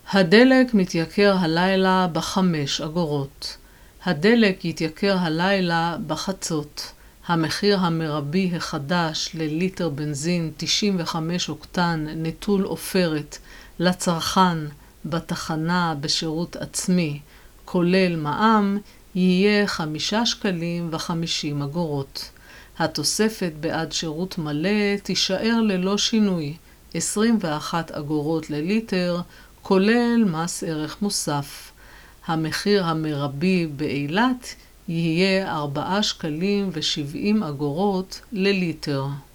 הדלק מתייקר הלילה ב5 אגורות. הדלק יתייקר הלילה בחצות. המחיר המרבי החדש לליטר בנזין 95 אוקטן נטול עופרת לצרכן בתחנה בשירות עצמי, כולל מע"מ, יהיה 5.50 שקלים. התוספת בעד שירות מלא תישאר ללא שינוי, 21 אגורות לליטר, כולל מס ערך מוסף. המחיר המרבי באילת יהיה 4.70 שקלים לליטר.